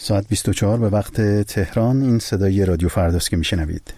ساعت 24 به وقت تهران. این صدای رادیو فرداست که میشنوید.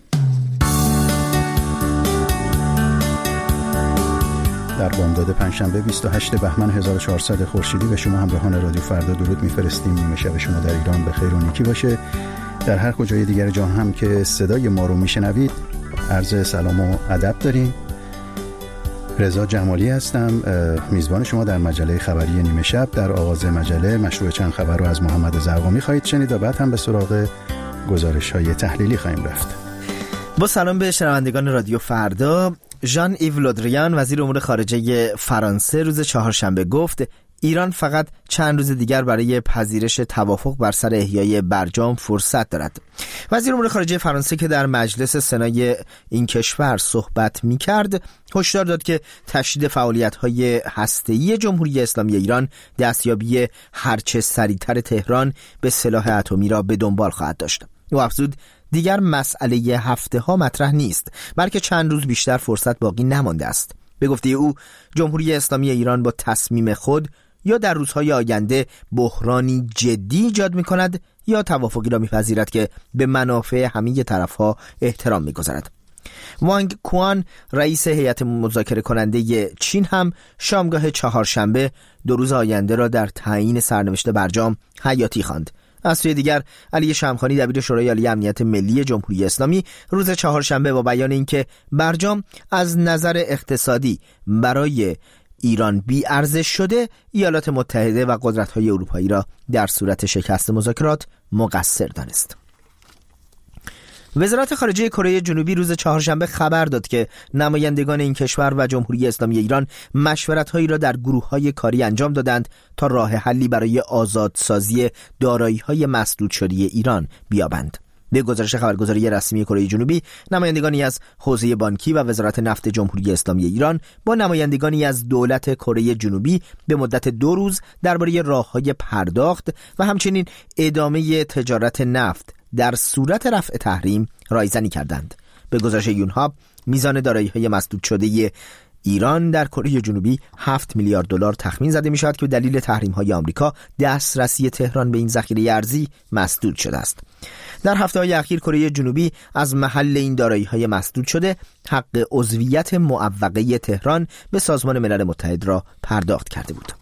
در بامداد پنجشنبه 28 بهمن 1400 خورشیدی به شما همراهان رادیو فردا درود میفرستیم. نیمه شب شما در ایران به خیر و نیکی باشه. در هر کجای دیگر جهان هم که صدای ما رو میشنوید عرض سلام و ادب داریم. رضا جمالی هستم، میزبان شما در مجله خبری نیمه شب. در آغاز مجله مشروع چند خبر رو از محمد زرقامی خواهید شنید و بعد هم به سراغ گزارش‌های تحلیلی خواهیم رفت. با سلام به شنوندگان رادیو فردا. ژان ایو لودریان وزیر امور خارجه فرانسه روز چهارشنبه گفت ایران فقط چند روز دیگر برای پذیرش توافق بر سر احیای برجام فرصت دارد. وزیر امور خارجه فرانسه که در مجلس سنای این کشور صحبت می‌کرد، هشدار داد که تشدید فعالیت‌های هسته‌ای جمهوری اسلامی ایران دستیابی هرچه سریعتر تهران به سلاح اتمی را به دنبال خواهد داشت. او افزود دیگر مسئله هفته‌ها مطرح نیست، بلکه چند روز بیشتر فرصت باقی نمانده است. به گفته او جمهوری اسلامی ایران با تصمیم خود یا در روزهای آینده بحرانی جدی ایجاد می‌کند یا توافقی را می‌پذیرد که به منافع همه طرف‌ها احترام می‌گذارد. وانگ کوان رئیس هیئت مذاکره کننده چین هم شامگاه چهارشنبه 2 روز آینده را در تعیین سرنوشت برجام حیاتی خواند. از سوی دیگر علی شمخانی دبیر شورای عالی امنیت ملی جمهوری اسلامی روز چهارشنبه با بیان اینکه برجام از نظر اقتصادی برای ایران بی ارزش شده، ایالات متحده و قدرت‌های اروپایی را در صورت شکست مذاکرات مقصر دانست. وزارت خارجه کره جنوبی روز چهارشنبه خبر داد که نمایندگان این کشور و جمهوری اسلامی ایران مشورت‌هایی را در گروه‌های کاری انجام دادند تا راه حلی برای آزادسازی دارایی‌های مسدود شده ایران بیابند. به گزارش خبرگزاری رسمی کره جنوبی، نمایندگانی از حوزه بانکی و وزارت نفت جمهوری اسلامی ایران با نمایندگانی از دولت کره جنوبی به مدت 2 روز درباره راه‌های پرداخت و همچنین ادامه تجارت نفت در صورت رفع تحریم رایزنی کردند. به گزارش یونهاب، میزان دارایی‌های مسدود شده ایران در کره جنوبی 7 میلیارد دلار تخمین زده می‌شود که به دلیل تحریم‌های آمریکا دسترسی تهران به این ذخیره ارزی مسدود شده است. در هفته‌های اخیر کره جنوبی از محل این دارایی‌های مسدود شده حق عضویت معوقه تهران به سازمان ملل متحد را پرداخت کرده بود.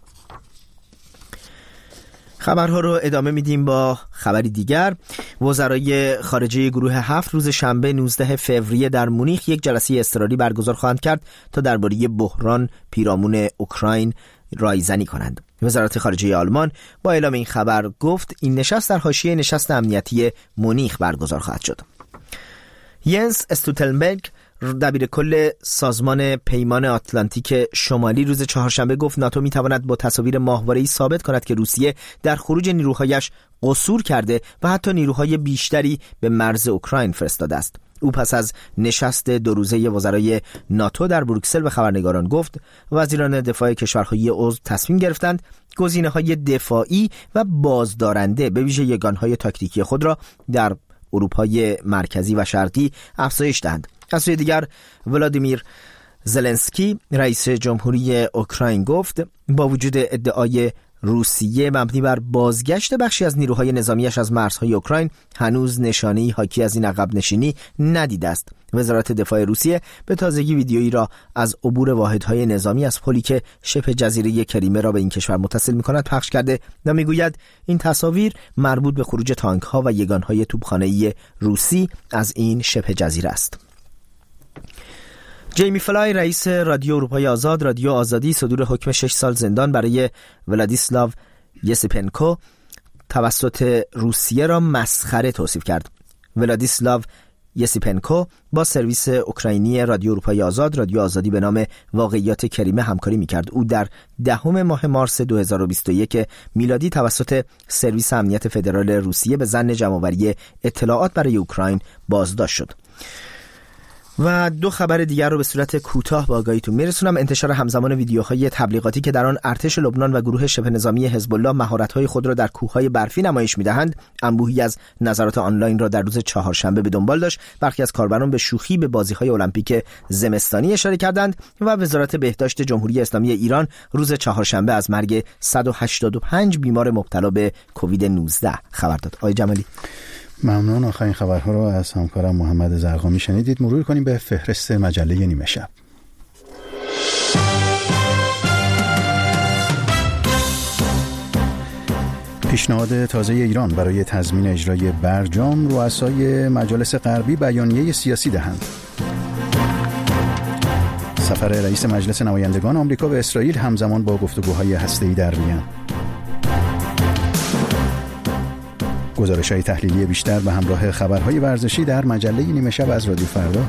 خبرها رو ادامه میدیم با خبری دیگر. وزرای خارجه گروه 7 روز شنبه 19 فوریه در مونیخ یک جلسه اضطراری برگزار خواهند کرد تا درباره بحران پیرامون اوکراین رایزنی کنند. وزارت خارجه آلمان با اعلام این خبر گفت این نشست در حاشیه نشست امنیتی مونیخ برگزار خواهد شد. ینس استوتلنبرگ دبیر کل سازمان پیمان آتلانتیک شمالی روز چهارشنبه گفت ناتو میتواند با تصاویر ماهواره‌ای ثابت کند که روسیه در خروج نیروهایش قصور کرده و حتی نیروهای بیشتری به مرز اوکراین فرستاده است. او پس از نشست 2 روزه وزرای ناتو در بروکسل به خبرنگاران گفت وزیران دفاع کشورهای عضو تصمیم گرفتند گزینه‌های دفاعی و بازدارنده به ویژه یگانهای تاکتیکی خود را در اروپای مرکزی و شرقی افزایش دهند. از سوی دیگر ولادیمیر زلنسکی رئیس جمهوری اوکراین گفت با وجود ادعای روسیه مبنی بر بازگشت بخشی از نیروهای نظامیش از مرزهای اوکراین، هنوز نشانه‌ای حاکی از این عقب نشینی ندیده است. وزارت دفاع روسیه به تازگی ویدیویی را از عبور واحدهای نظامی از پلی که شبه جزیره کریمه را به این کشور متصل می‌کند پخش کرده و می‌گوید این تصاویر مربوط به خروج تانک‌ها و یگانهای توپخانه‌ای روسی از این شبه جزیره است. جیمی فلای رئیس رادیو اروپای آزاد رادیو آزادی صدور حکم 6 سال زندان برای ولادیسلاو یسیپنکو توسط روسیه را مسخره توصیف کرد. ولادیسلاو یسیپنکو با سرویس اوکراینی رادیو اروپای آزاد رادیو آزادی به نام واقعیات کریمه همکاری می‌کرد. او در 10 ماه مارس 2021 میلادی توسط سرویس امنیت فدرال روسیه به ظن جمع‌آوری اطلاعات برای اوکراین بازداشت شد. و دو خبر دیگر رو به صورت کوتاه با آگاهیتون میرسونم. انتشار همزمان ویدیوهای تبلیغاتی که در آن ارتش لبنان و گروه شبه نظامی حزب الله مهارت‌های خود را در کوههای برفی نمایش می‌دهند، انبوهی از نظرات آنلاین را در روز چهارشنبه به دنبال داشت. برخی از کاربران به شوخی به بازی‌های المپیک زمستانی اشاره کردند و وزارت بهداشت جمهوری اسلامی ایران روز چهارشنبه از مرگ 185 بیمار مبتلا به کووید 19 خبر داد. آقای جمالی ممنون. آخرین خبرها رو از همکارم محمد زرقامی شنیدید. مرور کنیم به فهرست مجله نیمه شب. پیشنهاد تازه ایران برای تضمین اجرای برجام، رؤسای مجالس غربی بیانیه سیاسی دهند. سفر رئیس مجلس نمایندگان آمریکا به اسرائیل همزمان با گفتگوهای هسته‌ای در وین. گزارش‌های تحلیلی بیشتر به همراه خبرهای ورزشی در مجله نیمه شب از رادیو فردا.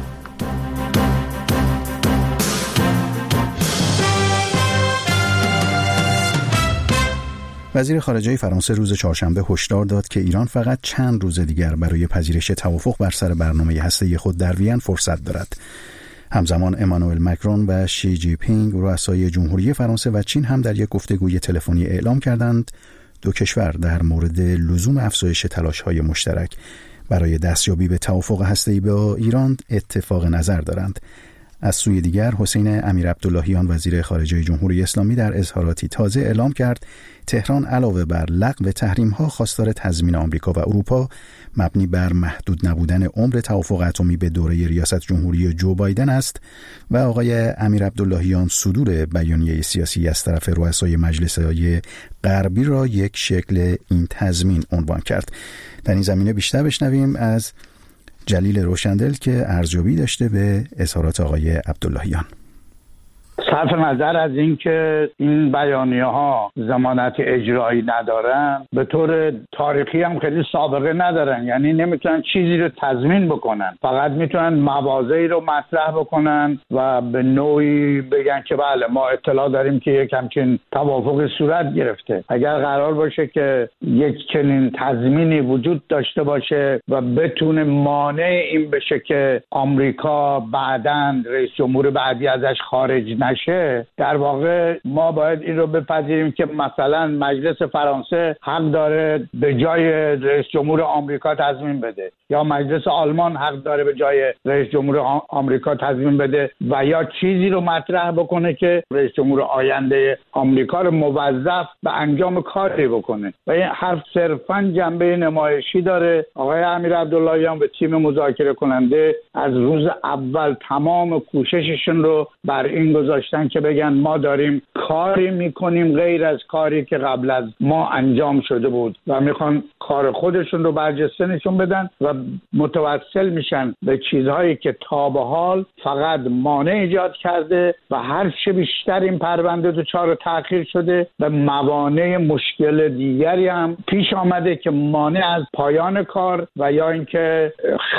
وزیر خارجه فرانسه روز چهارشنبه هشدار داد که ایران فقط چند روز دیگر برای پذیرش توافق بر سر برنامه هسته‌ای خود در وین فرصت دارد. همزمان امانوئل مکرون و شی جی پینگ، رؤسای جمهوری فرانسه و چین، هم در یک گفتگوی تلفنی اعلام کردند دو کشور در مورد لزوم افزایش تلاش‌های مشترک برای دستیابی به توافق هسته‌ای با ایران اتفاق نظر دارند. از سوی دیگر حسین امیرعبداللهیان وزیر خارجه جمهوری اسلامی در اظهاراتی تازه اعلام کرد تهران علاوه بر لغو تحریم‌ها خواستار تضمین آمریکا و اروپا مبنی بر محدود نبودن عمر توافق اتمی به دوره ریاست جمهوری جو بایدن است و آقای امیرعبداللهیان صدور بیانیه سیاسی از طرف رؤسای مجلس‌های غربی را یک شکل این تضمین عنوان کرد. در این زمینه بیشتر بشنویم از جلیل روشندل که ارزیابی داشته به اظهارات آقای عبداللهیان. صرف نظر از اینکه این بیانیه ها ضمانت اجرایی ندارن، به طور تاریخی هم خیلی سابقه ندارن، یعنی نمیتونن چیزی رو تضمین بکنن، فقط میتونن مواضعی رو مطرح بکنن و به نوعی بگن که بله ما اطلاع داریم که یک همچین توافق صورت گرفته. اگر قرار باشه که یک چنین تضمینی وجود داشته باشه و بتونه مانع این بشه که آمریکا بعداً رئیس جمهور بعدی ازش خارج نشه، در واقع ما باید این رو بپذیریم که مثلا مجلس فرانسه حق داره به جای رئیس جمهور آمریکا تضمین بده، یا مجلس آلمان حق داره به جای رئیس جمهور آمریکا تضمین بده و یا چیزی رو مطرح بکنه که رئیس جمهور آینده آمریکا رو موظف به انجام کاری بکنه و این حرف صرفاً جنبه نمایشی داره. آقای امیرعبداللهیان به تیم مذاکره کننده از روز اول تمام کوشششون رو بر این گذاشتن که بگن ما داریم کاری میکنیم غیر از کاری که قبل از ما انجام شده بود و میخوان کار خودشون رو برجسته نشون بدن و متوسل میشن به چیزهایی که تا به حال فقط مانع ایجاد کرده و هر چه بیشتر این پرونده دچار تأخیر شده و موانع مشکل دیگری هم پیش آمده که مانع از پایان کار و یا اینکه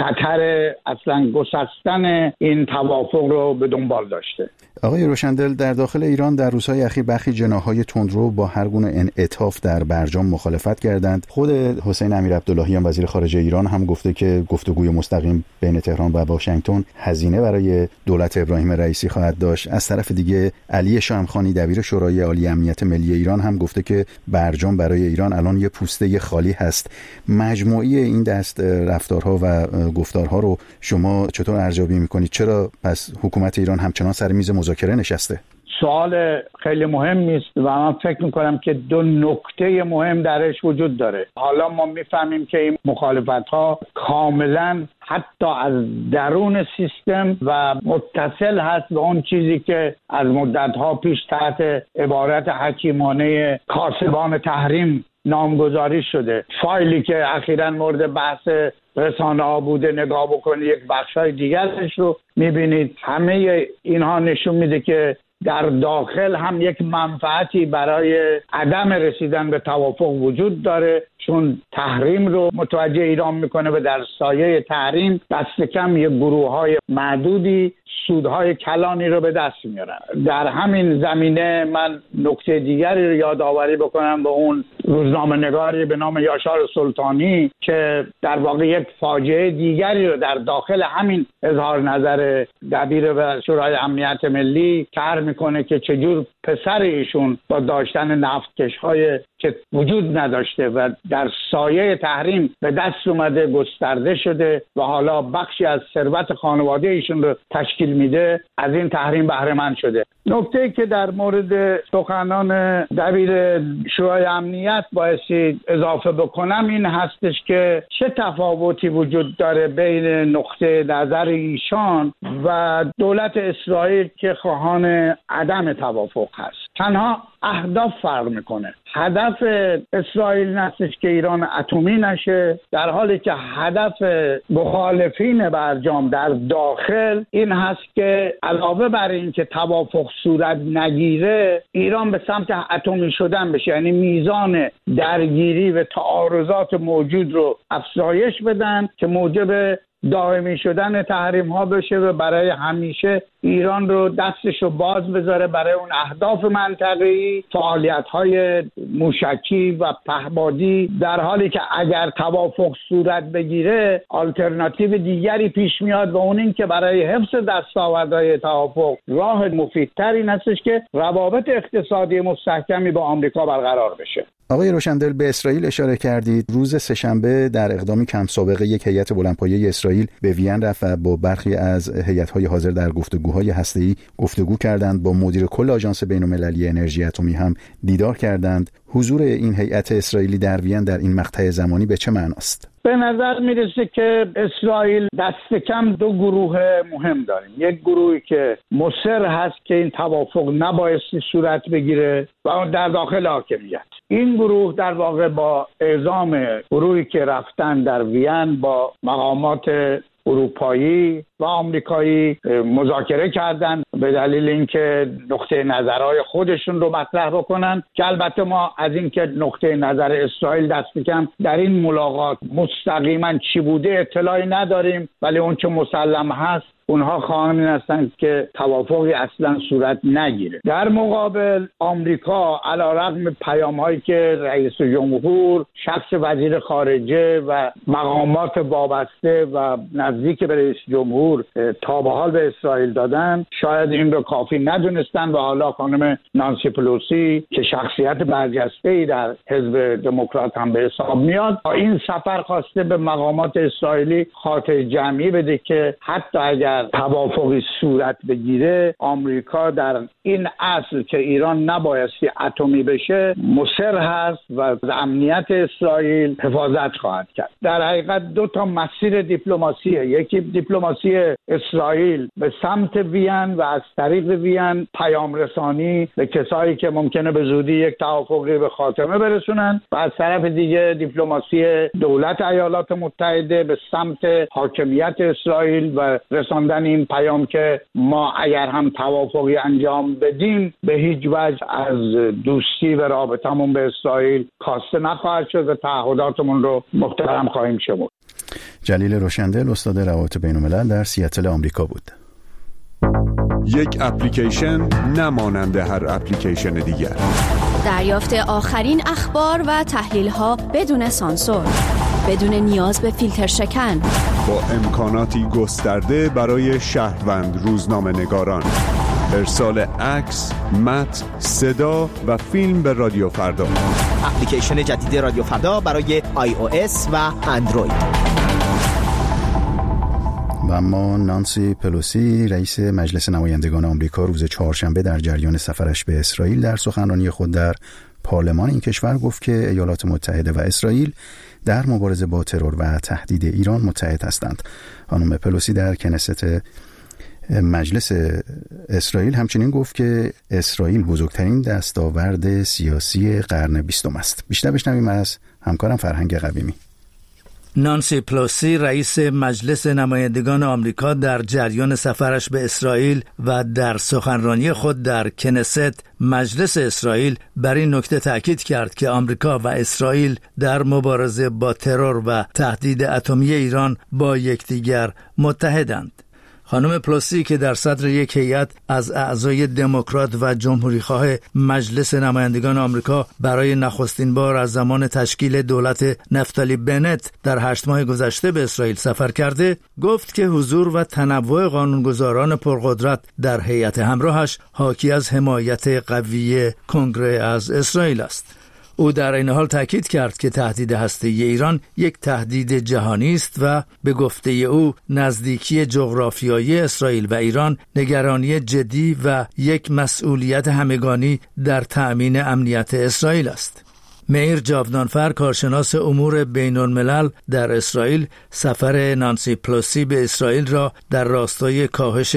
خطر اصلا گسستن این توافق رو به دنبال داشته. آقای روشندل، در داخل ایران در روزهای اخیر برخی جناح‌های تندرو با هر گونه انعطاف در برجام مخالفت کردند. خود حسین امیرعبداللهیان وزیر خارجه ایران هم گفته که گفتگوی مستقیم بین تهران و واشنگتن هزینه برای دولت ابراهیم رئیسی خواهد داشت. از طرف دیگه علی شامخانی دبیر شورای عالی امنیت ملی ایران هم گفته که برجام برای ایران الان یه پوسته خالی هست. مجموعی این دست رفتارها و گفتارها رو شما چطور ارزیابی می‌کنید؟ چرا پس حکومت ایران همچنان سر میز مذاکره نشسته؟ سوال خیلی مهمی است و من فکر میکنم که دو نکته مهم درش وجود داره. حالا ما میفهمیم که این مخالفت‌ها کاملا حتی از درون سیستم و متصل هست به اون چیزی که از مدت‌ها پیش تحت عبارت حکیمانه کاسبان تحریم نامگذاری شده. فایلی که اخیراً مورد بحث رسانه‌ها بوده، نگاه بکنید یک بخشای دیگرش رو می‌بینید. همه اینها نشون میده که در داخل هم یک منفعتی برای عدم رسیدن به توافق وجود داره، چون تحریم رو متوجه ایران میکنه و در سایه تحریم دست کم یک گروه‌های معدودی سودهای کلانی رو به دست میارن. در همین زمینه من نکته دیگری رو یادآوری بکنم به اون روزنامه‌نگاری به نام یاشار سلطانی که در واقع یک فاجعه دیگری رو در داخل همین اظهار نظر دبیر شورای امنیت ملی طرح میکنه که چجور پسر ایشون با داشتن نفتکش‌های که وجود نداشته و در سایه تحریم به دست اومده گسترده شده و حالا بخشی از ثروت خانواده ایشون رو تشکیل میده، از این تحریم بهره مند شده. نکته که در مورد سخنان دبیر شورای امنیت بایستی اضافه بکنم این هستش که چه تفاوتی وجود داره بین نقطه نظر ایشان و دولت اسرائیل که خواهان عدم توافق هست. تنها اهداف فرق میکنه. هدف اسرائیل نستش که ایران اتمی نشه، در حالی که هدف مخالفین برجام در داخل این هست که علاوه بر این که توافق صورت نگیره ایران به سمت اتمی شدن بشه، یعنی میزان درگیری و تعارضات موجود رو افزایش بدن که موجب دائمی شدن تحریم ها بشه و برای همیشه ایران رو دستش رو باز بذاره برای اون اهداف منطقه‌ای، فعالیت‌های موشکی و پهپادی، در حالی که اگر توافق صورت بگیره آلترناتیو دیگری پیش میاد و اون این که برای حفظ دستاوردهای توافق راه مفیدتری هستش که روابط اقتصادی مستحکمی با آمریکا برقرار بشه. آقای روشندل، به اسرائیل اشاره کردید. روز سه‌شنبه در اقدامی کم سابقه یک هیئت بلندپایه اسرائیل به وین رفت و با برخی از هیئت‌های حاضر در گفتگوهای هسته‌ای گفتگو کردند. با مدیر کل آژانس بین‌المللی انرژی اتمی هم دیدار کردند. حضور این هیئت اسرائیلی در وین در این مقطع زمانی به چه معناست؟ به نظر میرسه که اسرائیل دست کم دو گروه مهم داریم. یک گروهی که مصر هست که این توافق نبایستی صورت بگیره و اون در داخل حاکمیت. این گروه در واقع با اعزام گروهی که رفتن در وین با مقامات اروپایی و آمریکایی مذاکره کردن به دلیل اینکه نقطه نظرهای خودشون رو مطرح بکنن، که البته ما از اینکه نقطه نظر اسرائیل دست کم در این ملاقات مستقیما چی بوده اطلاعی نداریم، ولی اون چه مسلم هست اونها خواهان هستند که توافقی اصلا صورت نگیره. در مقابل آمریکا علیرغم پیام‌هایی که رئیس جمهور، شخص وزیر خارجه و مقامات وابسته و نزدیک به رئیس جمهور تا به حال به اسرائیل دادن، شاید این رو کافی ندونستن و حالا خانم نانسی پلوسی که شخصیت برجسته‌ای در حزب دموکرات هم به حساب میاد، این سفر خواسته به مقامات اسرائیلی خاطر جمعی بده که حتی اگر توافقی صورت بگیره آمریکا در این اصل که ایران نبایستی اتمی بشه مصر هست و از امنیت اسرائیل حفاظت خواهد کرد. در حقیقت دو تا مسیر دیپلماسیه، یکی دیپلماسی اسرائیل به سمت وین و از طریق وین پیام رسانی به کسایی که ممکنه به زودی یک توافقی به خاتمه برسونن، و از طرف دیگه دیپلماسی دولت ایالات متحده به سمت حاکمیت اسرائیل و رساندن این پیام که ما اگر هم توافقی انجام بدیم به هیچ وجه از دوستی و رابطمون به اسرائیل کاسته نخواهد شد و تعهداتمون رو محترم خواهیم شمرد. جلیل روشندل، استاد روابط بین‌الملل در سیاتل آمریکا بود. یک اپلیکیشن نمانند هر اپلیکیشن دیگر. دریافت آخرین اخبار و تحلیل‌ها بدون سانسور، بدون نیاز به فیلتر شکن، با امکاناتی گسترده برای شهروند روزنامه‌نگاران. ارسال عکس، متن، صدا و فیلم به رادیو فردا. اپلیکیشن جدید رادیو فردا برای iOS و اندروید. و اما نانسی پلوسی، رئیس مجلس نمایندگان آمریکا، روز چهارشنبه در جریان سفرش به اسرائیل در سخنرانی خود در پارلمان این کشور گفت که ایالات متحده و اسرائیل در مبارزه با ترور و تهدید ایران متحد هستند. خانم پلوسی در کنست مجلس اسرائیل همچنین گفت که اسرائیل بزرگترین دستاورد سیاسی قرن 20 است. بیشتر بشنویم از همکارم فرهنگ قویمی. نانسی پلوسی، رئیس مجلس نمایندگان آمریکا، در جریان سفرش به اسرائیل و در سخنرانی خود در کنست مجلس اسرائیل بر این نکته تاکید کرد که آمریکا و اسرائیل در مبارزه با ترور و تهدید اتمی ایران با یکدیگر متحدند. خانم پلوسی که در صدر یک هیئت از اعضای دموکرات و جمهوری‌خواه مجلس نمایندگان آمریکا برای نخستین بار از زمان تشکیل دولت نفتالی بنت در 8 ماه گذشته به اسرائیل سفر کرده، گفت که حضور و تنوع قانونگذاران پرقدرت در هیئت همراهش حاکی از حمایت قوی کنگره از اسرائیل است. او در این حال تاکید کرد که تهدید هسته‌ای ایران یک تهدید جهانی است و به گفته او نزدیکی جغرافیایی اسرائیل و ایران نگرانی جدی و یک مسئولیت همگانی در تأمین امنیت اسرائیل است. مئیر جاودانفر، کارشناس امور بین الملل در اسرائیل، سفر نانسی پلوسی به اسرائیل را در راستای کاهش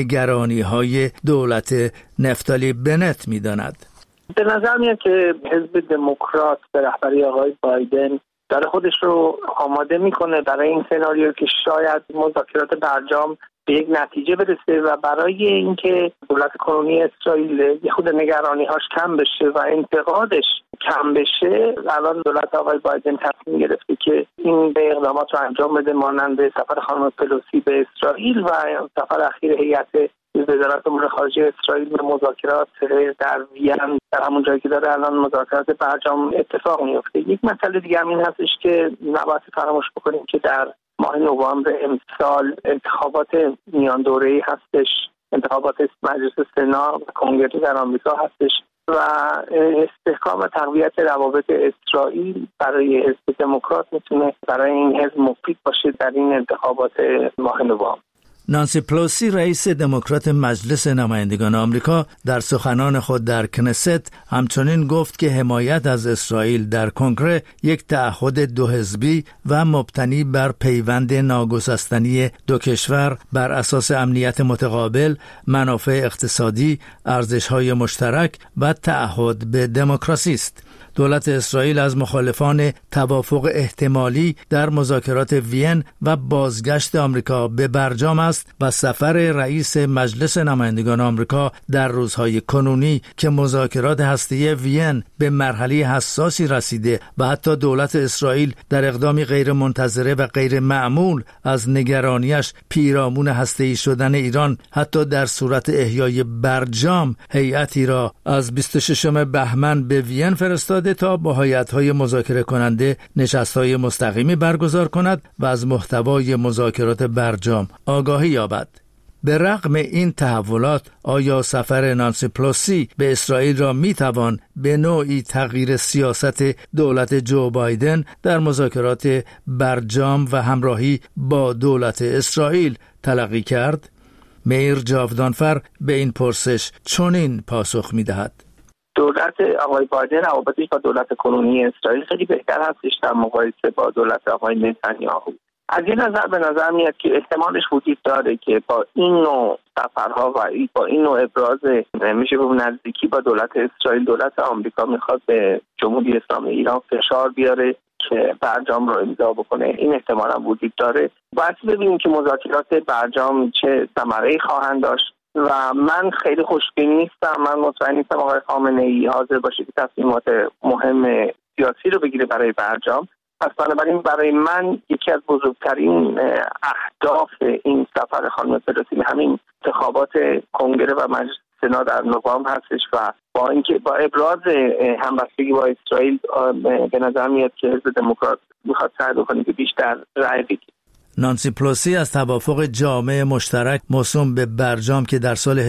نگرانی‌های دولت نفتالی بنت می‌داند. به نظر میاد که حزب دموکرات به رهبری آقای بایدن داره خودش رو آماده میکنه برای این سناریو که شاید مذاکرات برجام به یک نتیجه برسه و برای اینکه دولت کنونی اسرائیل یه خود نگرانی‌هاش کم بشه و انتقادش کم بشه، الان دولت آقای بایدن تصمیم گرفته که این به اقدامات رو انجام بده، مانند سفر خانم پلوسی به اسرائیل و سفر اخیر هیئت وزارت امور خارجه اسرائیل به مذاکرات در وین، در همون جایی که داره الان مذاکرات برجام اتفاق میفته. یک مسئله دیگه این هستش که نباید فراموش بکنیم که در ماه نوامبر امسال انتخابات میان دوره‌ای هستش، انتخابات مجلس سنا و کنگره در آمریکا هستش و استحکام و تقویت روابط اسرائیل برای حزب دموکرات میتونه برای این حزب مفید باشه در این انتخابات ماه نوامبر. نانسی پلوسی، رئیس دموکرات مجلس نمایندگان آمریکا، در سخنان خود در کنست همچنین گفت که حمایت از اسرائیل در کنگره یک تعهد دو حزبی و مبتنی بر پیوند ناگسستنی دو کشور بر اساس امنیت متقابل، منافع اقتصادی، ارزش‌های مشترک و تعهد به دموکراسی است. دولت اسرائیل از مخالفان توافق احتمالی در مذاکرات وین و بازگشت آمریکا به برجام است و سفر رئیس مجلس نمایندگان آمریکا در روزهای کنونی که مذاکرات هسته‌ای وین به مرحله حساسی رسیده و حتی دولت اسرائیل در اقدامی غیر منتظره و غیر معمول از نگرانیش پیرامون هسته‌ای شدن ایران حتی در صورت احیای برجام هیئتی را از 26 بهمن به وین فرستاده تا با هیئت‌های مذاکره کننده نشست‌های مستقیمی برگزار کند و از محتوای مذاکرات برجام آگاهی یابد. به رغم این تحولات، آیا سفر نانسی پلوسی به اسرائیل را میتوان به نوعی تغییر سیاست دولت جو بایدن در مذاکرات برجام و همراهی با دولت اسرائیل تلقی کرد؟ مئیر جاودانفر به این پرسش چنین پاسخ میدهد: دولت آقای بایدن روابطش با دولت کنونی اسرائیل خیلی بهتر هستش در مقایسه با دولت آقای نتانیاهو. از این نظر به نظر میاد که احتمالش وجود داره که با این نوع سفرها و با این نوع ابراز میشه به نزدیکی با دولت اسرائیل، دولت آمریکا میخواد به جمهوری اسلامی ایران فشار بیاره که برجام رو امضا بکنه. این احتمال هم وجود داره. باید ببینیم که مذاکرات برجام چه ثمره‌ای خواهند داشت و من خیلی خوشبین نیستم. من مطمئن نیستم آقای خامنه‌ای حاضر باشه که تصمیمات مهم سیاسی رو بگیره برای برجام. پس بنابراین برای من یکی از بزرگترین اهداف این سفر خانم پلوسی همین انتخابات کنگره و مجلس سنا در نوامبر هستش و با اینکه با ابراز همبستگی با اسرائیل به نظر میاد که حزب دموکرات میخواد سعی بکنه که بیشتر رأی بگیره. نانسی پلوسی از توافق جامع مشترک موسوم به برجام که در سال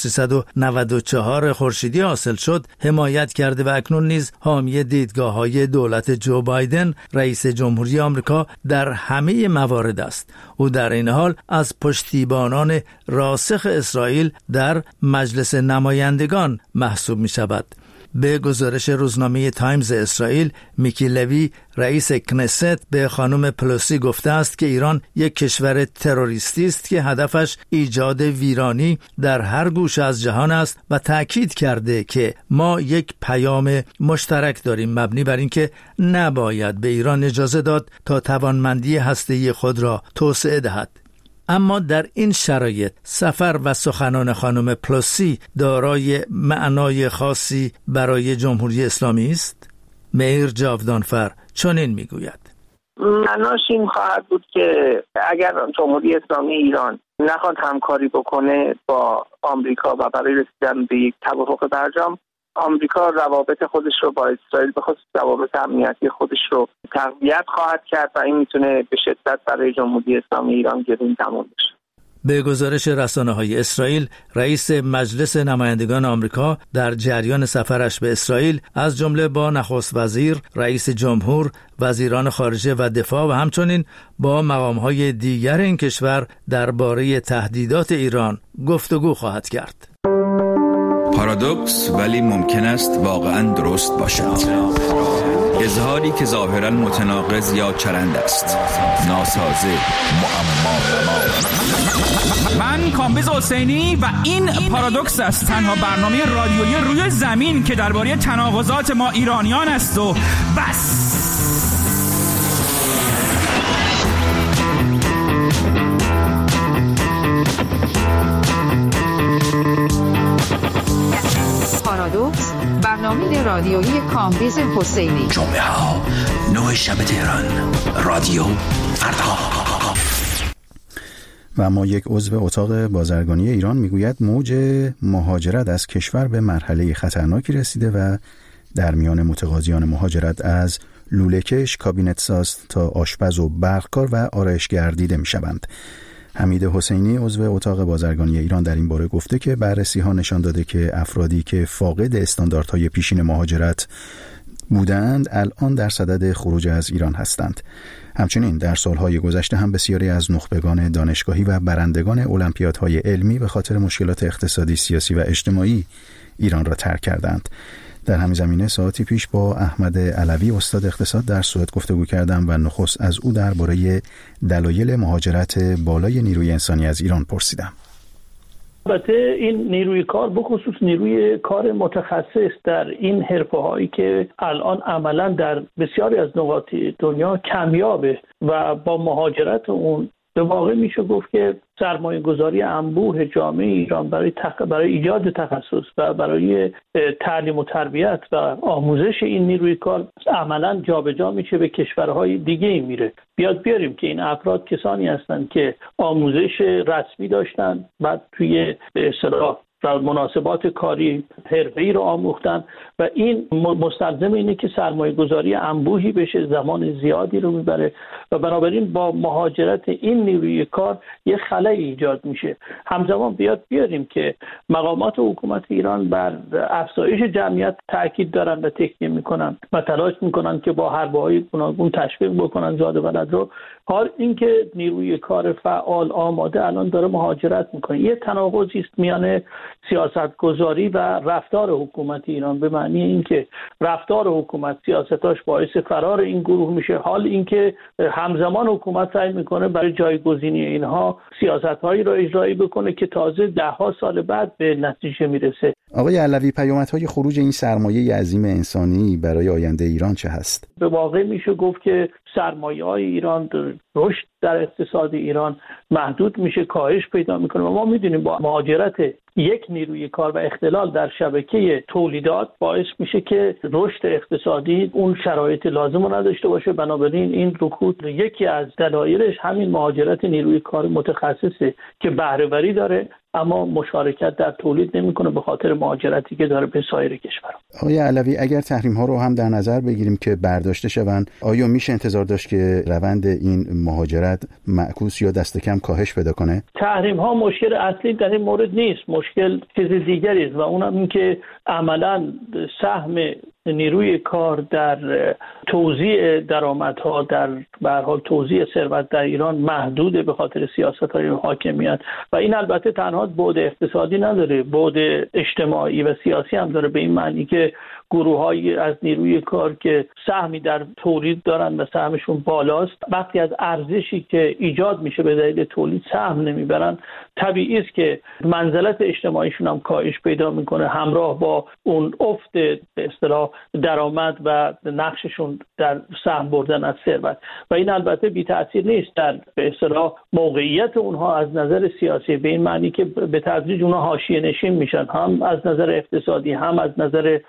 1394 خورشیدی حاصل شد حمایت کرده و اکنون نیز حامی دیدگاه‌های دولت جو بایدن رئیس جمهوری آمریکا در همه موارد است. او در این حال از پشتیبانان راسخ اسرائیل در مجلس نمایندگان محسوب می شود. به گزارش روزنامه تایمز اسرائیل، میکی لوی رئیس کنست به خانم پلوسی گفته است که ایران یک کشور تروریستی است که هدفش ایجاد ویرانی در هر گوشه از جهان است و تأکید کرده که ما یک پیام مشترک داریم مبنی بر اینکه نباید به ایران اجازه داد تا توانمندی هسته‌ای خود را توسعه دهد. اما در این شرایط سفر و سخنان خانم پلوسی دارای معنای خاصی برای جمهوری اسلامی است؟ مئیر جاودانفر چنین میگوید: معناش این خواهد بود که اگر جمهوری اسلامی ایران نخواد همکاری بکنه با آمریکا و برای رسیدن به یک توافق برجام، آمریکا روابط خودش رو با اسرائیل به خصوص روابط امنیتی خودش رو تقویت خواهد کرد و این میتونه به شدت برای جمهوری اسلامی ایران گرون تمام بشه. به گزارش رسانه‌های اسرائیل، رئیس مجلس نمایندگان آمریکا در جریان سفرش به اسرائیل از جمله با نخست وزیر، رئیس جمهور، وزیران خارجه و دفاع و همچنین با مقام‌های دیگر این کشور درباره تهدیدات ایران گفتگو خواهد کرد. پارادوکس ولی ممکن است واقعاً درست باشد. اظهاری که ظاهراً متناقض یا چرند است، ناسازه، معما. من کامبیز حسینی و این پارادوکس است، تنها برنامه رادیویی روی زمین که درباره تناقضات ما ایرانیان است و بس. پارادوکس، برنامه رادیویی کامبیز حسینی. جمعه ها 9 شب تهران، رادیو فردا. و اما یک عضو اتاق بازرگانی ایران میگوید موج مهاجرت از کشور به مرحله خطرناکی رسیده و در میان متقاضیان مهاجرت از لوله‌کش، کابینت ساز تا آشپز و برقکار و آرایشگر دیده میشوند. حمید حسینی عضو اتاق بازرگانی ایران در این باره گفته که بررسی‌ها نشان داده که افرادی که فاقد استانداردهای پیشین مهاجرت بودند الان در صدد خروج از ایران هستند. همچنین در سالهای گذشته هم بسیاری از نخبگان دانشگاهی و برندگان المپیادهای علمی به خاطر مشکلات اقتصادی، سیاسی و اجتماعی ایران را ترک کردند. در همین زمینه ساعتی پیش با احمد علوی استاد اقتصاد در سوئد گفتگو کردم و نخست از او درباره دلایل مهاجرت بالای نیروی انسانی از ایران پرسیدم. البته این نیروی کار بخصوص نیروی کار متخصص در این حرفه‌هایی که الان عملاً در بسیاری از نقاط دنیا کمیابه و با مهاجرت اون به واقع میشه گفت که سرمایه گذاری انبوه جامعه ایران برای ایجاد تخصص و برای تعلیم و تربیت و آموزش این نیروی کار عملاً جابجا میشه به کشورهای دیگه میره. بیاریم که این افراد کسانی هستند که آموزش رسمی داشتن، بعد توی به اصطلاح مناسبات کاری حرفه‌ای رو آموختن و این مستلزم اینه که سرمایه گذاری انبوهی بشه، زمان زیادی رو میبره و بنابراین با مهاجرت این نیروی کار یه خلایی ایجاد میشه. همزمان بیاریم که مقامات حکومت ایران بر افزایش جمعیت تاکید دارن و تکیه میکنن و تلاش میکنن که با حربه‌های گوناگون تشویق بکنن زاد و ولد رو. حال اینکه نیروی کار فعال آماده الان داره مهاجرت میکنه، یه تناقضی است میان سیاستگذاری و رفتار حکومت ایران، به معنی اینکه رفتار حکومت سیاستاش باعث فرار این گروه میشه، حال اینکه همزمان حکومت سعی میکنه برای جایگزینی اینها سیاستهایی را اجرایی بکنه که تازه 10 سال بعد به نتیجه میرسه. آقای علوی، پیامدهای خروج این سرمایه عظیم انسانی برای آینده ایران چه هست؟ به واقع میشه گفت که سرمایه‌های ایران، رشد در اقتصاد ایران محدود میشه، کاهش پیدا میکنه و ما میدونیم با مهاجرت یک نیروی کار و اختلال در شبکه تولیدات باعث میشه که رشد اقتصادی اون شرایط لازم رو نداشته باشه. بنابراین این رکود یکی از دلایلش همین مهاجرت نیروی کار متخصصه که بهره‌وری داره اما مشارکت در تولید نمیکنه به خاطر مهاجرتی که داره به سایر کشورها. آقای علوی، اگر تحریم ها رو هم در نظر بگیریم که برداشته شوند، آیا میشه انتظار داشت که روند این مهاجرت معکوس یا دست کم کاهش پیدا کنه؟ تحریم ها مشکل اصلی در این مورد نیست، مشکل چیز دیگری است و اونم این که عملاً سهم نیروی کار در توزیع درآمدها، در به هر حال توزیع ثروت در ایران محدوده به خاطر سیاست‌های حاکمیت و این البته تنها بعد اقتصادی نداره، بعد اجتماعی و سیاسی هم داره، به این معنی که گروه‌هایی از نیروی کار که سهمی در تولید دارن و سهمشون بالاست، وقتی از ارزشی که ایجاد میشه به دلیل تولید سهم نمیبرن، طبیعی است که منزلت اجتماعیشون هم کاهش پیدا میکنه همراه با اون افت به اصطلاح درآمد و نقششون در سهم بردن از ثروت و این البته بی تأثیر نیست در به اصطلاح موقعیت اونها از نظر سیاسی، به این معنی که به تدریج اونها حاشیه نشین میشن، هم از نظر اقتصادی هم از نظر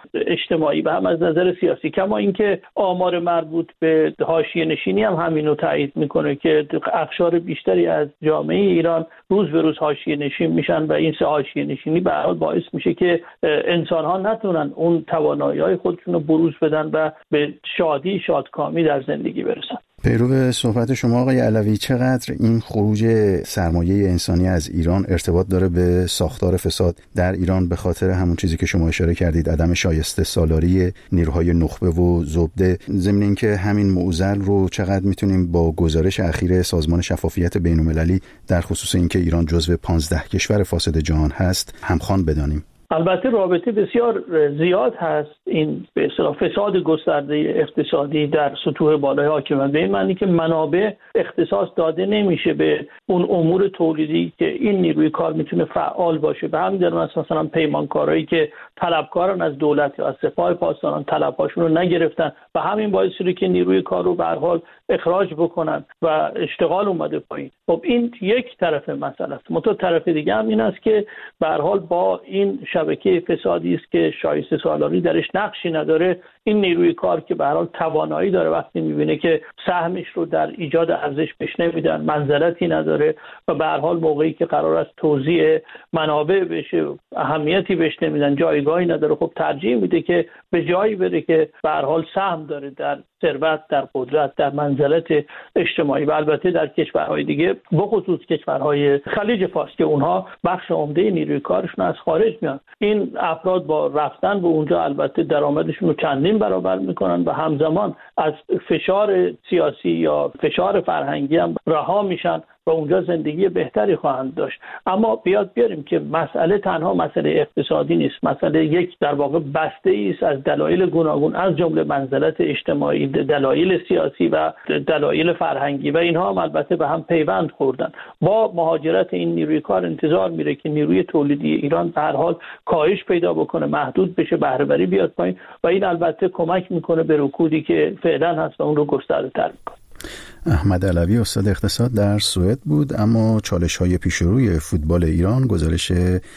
اجتماعی و هم از نظر سیاسی. کما اینکه آمار مربوط به حاشیه نشینی هم همینو تایید میکنه که اقشار بیشتری از جامعه ایران روز به روز حاشیه نشین میشن و این حاشیه نشینی به هر حال باعث میشه که انسان‌ها نتونن اون توانایی‌های خودشون رو بروز بدن و به شادکامی در زندگی برسن. پیرو صحبت شما آقای علوی، چقدر این خروج سرمایه انسانی از ایران ارتباط داره به ساختار فساد در ایران به خاطر همون چیزی که شما اشاره کردید، عدم شایسته سالاری نیروهای نخبه و زبده، ضمن اینکه همین معضل رو چقدر میتونیم با گزارش اخیر سازمان شفافیت بین‌المللی در خصوص اینکه ایران جزو 15 کشور فاسد جهان هست همخوان بدانیم؟ البته رابطه بسیار زیاد هست این به اصطلاح فساد گسترده اقتصادی در سطوح بالای حاکمیت، به این معنی که منابع اختصاص داده نمیشه به اون امور تولیدی که این نیروی کار میتونه فعال باشه. به همین دلیل مثلا پیمانکارایی که طلبکارن از دولت یا از سپاه پاسداران طلبهاشون رو نگرفتن و همین باعث شده که نیروی کار رو به هر حال اخراج بکنن و اشتغال اومده پایین. خب این یک طرف مسئله است. منتها طرف دیگه هم این است که به هر حال با این شبکه فسادی است که شایسته سالاری درش نقشی نداره، این نیروی کار که به هر حال توانایی داره وقتی میبینه که سهمش رو در ایجاد ارزش بهش نمیدن، منزلتی نداره و به هر حال موقعی که قرار است توزیع منابع بشه اهمیتی بهش نمیدن، جایگاهی نداره، خب ترجیح میده که به جایی بره که به هر حال سهم داره در ثروت، در قدرت، در منزلت اجتماعی. و البته در کشورهای دیگه بخصوص کشورهای خلیج فارس که اونها بخش عمده نیروی کارشون از خارج میان، این افراد با رفتن به اونجا البته درآمدشون رو چندین برابر میکنن و همزمان از فشار سیاسی یا فشار فرهنگی هم رها میشن و اونجا زندگی بهتری خواهند داشت. اما بیاریم که مسئله تنها مسئله اقتصادی نیست، مسئله یک در واقع بسته ای است از دلایل گوناگون، از جمله منزلت اجتماعی، دلایل سیاسی و دلایل فرهنگی و اینها هم البته به هم پیوند خوردن. با مهاجرت این نیروی کار انتظار میره که نیروی تولیدی ایران به هر حال کاهش پیدا بکنه، محدود بشه، بهره وری بیاد پایین و این البته کمک میکنه به رکودی که فعلا هست و اون رو گسترده‌تر میکنه. احمد علوی استاد اقتصاد در سوئد بود. اما چالش‌های پیش روی فوتبال ایران، گزارش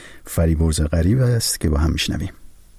فریبرز غریب است که با هم میشنویم.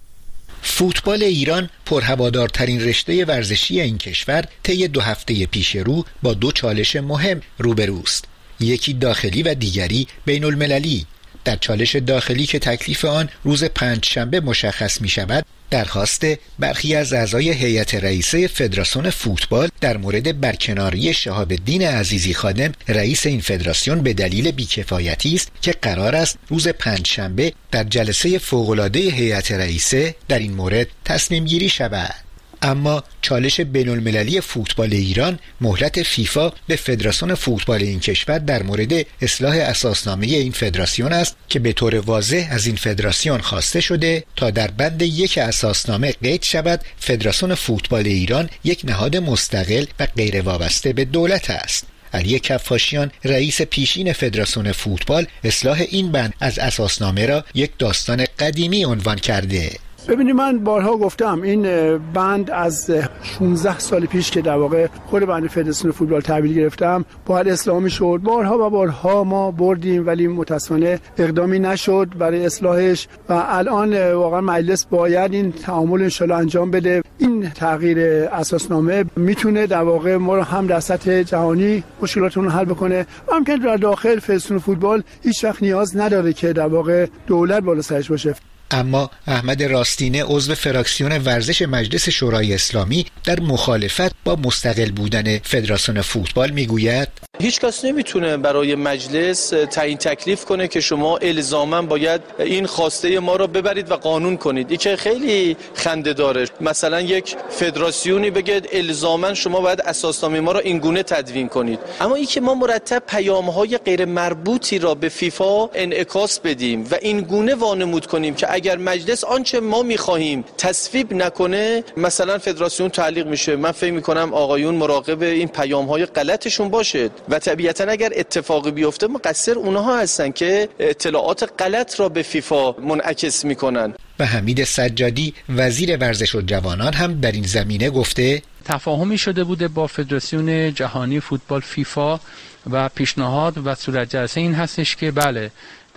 فوتبال ایران پرهوادارترین رشته ورزشی این کشور طی 2 هفته پیش رو با 2 چالش مهم روبروست، یکی داخلی و دیگری بین المللی. در چالش داخلی که تکلیف آن روز پنجشنبه مشخص می شود، درخواست برخی از اعضای هیئت رئیسه فدراسیون فوتبال در مورد برکناری شهاب الدین عزیزی خادم رئیس این فدراسیون به دلیل بیکفایتی است که قرار است روز پنجشنبه در جلسه فوق‌العاده هیئت رئیسه در این مورد تصمیم گیری شود. اما چالش بین‌المللی فوتبال ایران مهلت فیفا به فدراسیون فوتبال این کشور در مورد اصلاح اساسنامه این فدراسیون است که به طور واضح از این فدراسیون خواسته شده تا در بند 1 اساسنامه قید شود فدراسیون فوتبال ایران یک نهاد مستقل و غیر وابسته به دولت است. علی کفاشیان رئیس پیشین فدراسیون فوتبال اصلاح این بند از اساسنامه را یک داستان قدیمی عنوان کرده. ببینید، من بارها گفتم این بند از 16 سال پیش که در واقع خود بند فدراسیون فوتبال تحویل گرفتم باید اصلاحی شد. بارها و بارها ما بردیم ولی متاسفانه اقدامی نشد برای اصلاحش و الان واقعا مجلس باید این تعامل ان شاءالله انجام بده. این تغییر اساسنامه میتونه در واقع ما رو هم در سطح جهانی مشکلاتمون رو حل بکنه و هم که در داخل فدراسیون فوتبال هیچ وقت نیاز نداره که در واقع دولت بالا سرش باشه. اما احمد راستینه عضو فراکسیون ورزش مجلس شورای اسلامی در مخالفت با مستقل بودن فدراسیون فوتبال میگوید هیچ کس نمیتونه برای مجلس تعیین تکلیف کنه که شما الزاما باید این خواسته ما رو ببرید و قانون کنید. این که خیلی خنده داره. مثلا یک فدراسیونی بگه الزاما شما باید اساسنامه ما رو این گونه تدوین کنید، اما این که ما مرتب پیام‌های غیر مربوطی را به فیفا انعکاس بدیم و این گونه وانمود کنیم که اگر مجلس آنچه ما می‌خواهیم تصویب نکنه مثلا فدراسیون تعلیق میشه. من فکر می‌کنم آقایون مراقب این پیام‌های غلطشون باشید و طبیعتاً اگر اتفاقی بیفته مقصر اونها هستن که اطلاعات غلط را به فیفا منعکس می‌کنن. و حمید سجادی وزیر ورزش و جوانان هم در این زمینه گفته تفاهمی شده بوده با فدراسیون جهانی فوتبال فیفا و پیشنهاد و صورت جلسه این هستش که بله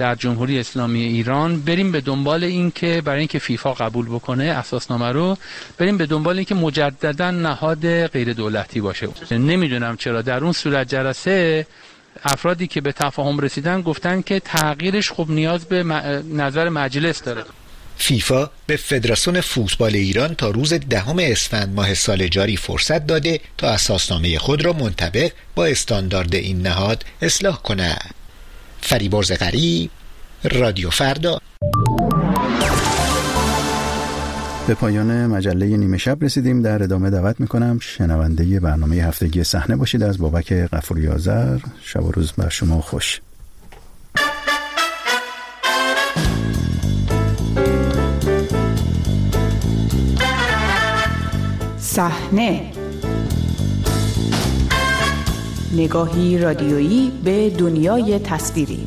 در جمهوری اسلامی ایران بریم به دنبال این که برای اینکه فیفا قبول بکنه اساسنامه رو، بریم به دنبال این که مجددا نهاد غیر دولتی باشه. نمیدونم چرا در اون صورت جلسه افرادی که به تفاهم رسیدن گفتن که تغییرش خب نیاز به نظر مجلس داره. فیفا به فدراسیون فوتبال ایران تا روز 10 اسفند ماه سال جاری فرصت داده تا اساسنامه خود را منطبق با استاندارد این نهاد اصلاح کند. فریبرز غریب، رادیو فردا. به پایان مجله نیمه شب رسیدیم. در ادامه دعوت میکنم شنونده برنامه هفتگی صحنه باشید از بابک غفوری آذر. شب و روز بر شما خوش. صحنه، نگاهی رادیویی به دنیای تصویری.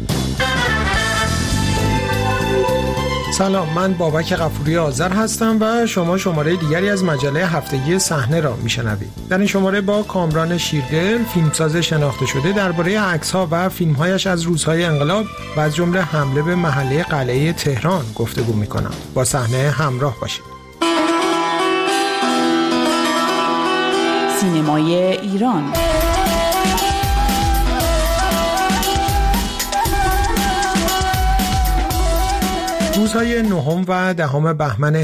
سلام، من بابک غفوری آذر هستم و شما شماره دیگری از مجله هفتگی صحنه را میشنوید. در این شماره با کامران شیردل، فیلمساز شناخته شده، درباره عکس‌ها و فیلم‌هایش از روزهای انقلاب و از جمله حمله به محله قلعه تهران گفتگو می‌کنم. با صحنه همراه باشید. سینمای ایران. روزهای 9 و 10 بهمن